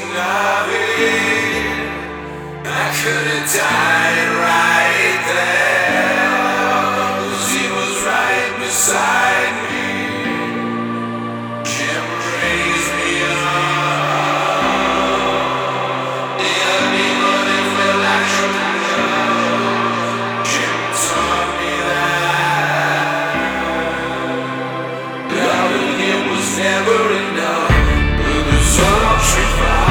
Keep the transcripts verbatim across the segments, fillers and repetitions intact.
of it. I could've died right there, 'cause he was right beside me. Jim raised me up. Yeah, even if it like true love, Jim taught me that loving him was never enough. But there's ultra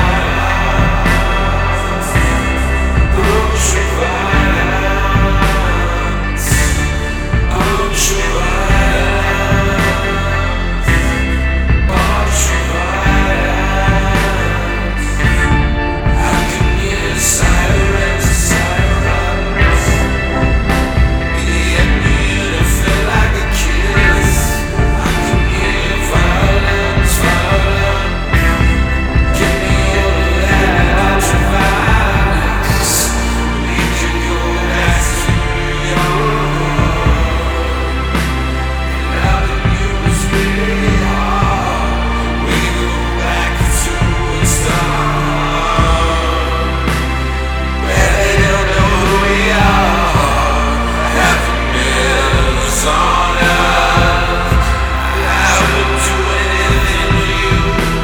violence, ultra violence, ultra violence, ultra violence. I can hear sirens, sirens. Get me to feel like a kiss. I can hear violence, violence. Give me all of that ultra violence. We could go back to your loving you was really hard. We could go back to a start where they don't know who we are. Happiness on earth. I would do anything for you.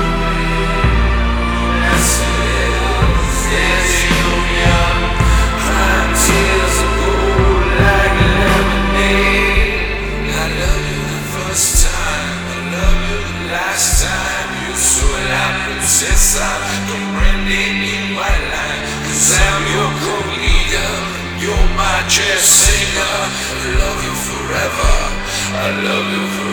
Yes, it is. Yes, union. Crying tears of gold like lemonade. I love you the first time. I love you the last time. You saw la princesa con brandy in white line. 'Cause I'm your co-leader. You're my jazz singer. I love you forever. I love you forever.